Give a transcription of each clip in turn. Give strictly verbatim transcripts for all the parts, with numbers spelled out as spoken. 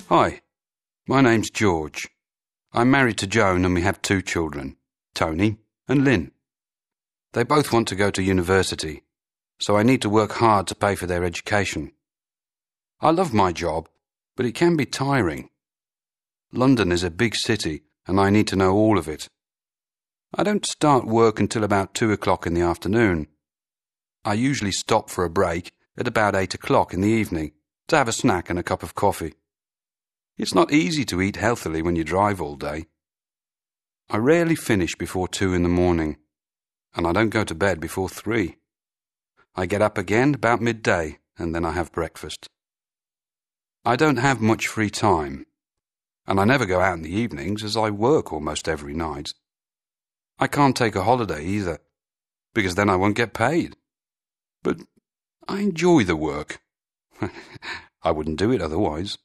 Hi, my name's George. I'm married to Joan and we have two children, Tony and Lynn. They both want to go to university, so I need to work hard to pay for their education. I love my job, but it can be tiring. London is a big city and I need to know all of it. I don't start work until about two o'clock in the afternoon. I usually stop for a break at about eight o'clock in the evening to have a snack and a cup of coffee. It's not easy to eat healthily when you drive all day. I rarely finish before two in the morning, and I don't go to bed before three. I get up again about midday, and then I have breakfast. I don't have much free time, and I never go out in the evenings as I work almost every night. I can't take a holiday either, because then I won't get paid. But I enjoy the work. I wouldn't do it otherwise.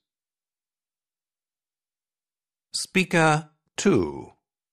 Speaker two.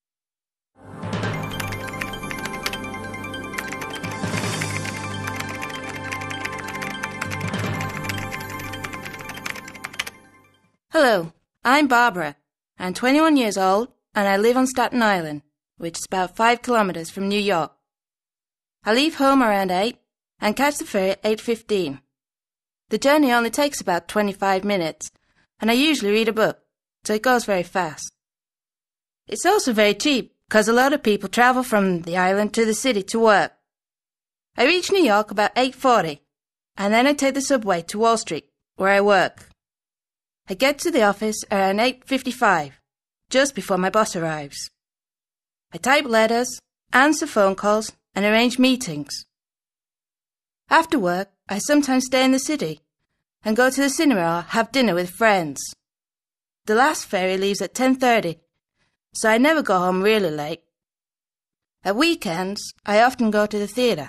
Hello, I'm Barbara. I'm twenty-one years old and I live on Staten Island, which is about five kilometres from New York. I leave home around eight and catch the ferry at eight fifteen. The journey only takes about twenty-five minutes and I usually read a book, so it goes very fast. It's also very cheap because a lot of people travel from the island to the city to work. I reach New York about eight forty and then I take the subway to Wall Street, where I work. I get to the office around eight fifty-five, just before my boss arrives. I type letters, answer phone calls, and arrange meetings. After work, I sometimes stay in the city and go to the cinema or have dinner with friends. The last ferry leaves at ten thirty, so I never go home really late. At weekends, I often go to the theatre.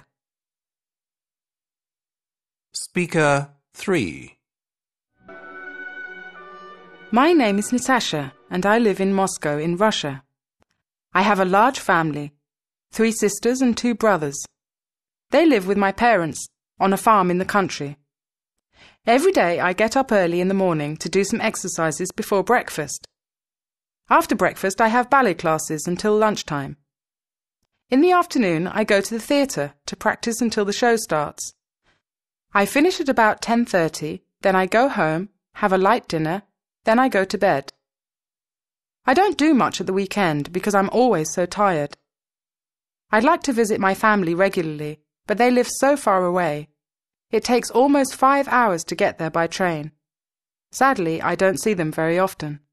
Speaker three. My name is Natasha and I live in Moscow in Russia. I have a large family, three sisters and two brothers. They live with my parents on a farm in the country. Every day I get up early in the morning to do some exercises before breakfast. After breakfast I have ballet classes until lunchtime. In the afternoon I go to the theatre to practice until the show starts. I finish at about ten thirty, then I go home, have a light dinner, then I go to bed. I don't do much at the weekend because I'm always so tired. I'd like to visit my family regularly, but they live so far away. It takes almost five hours to get there by train. Sadly, I don't see them very often.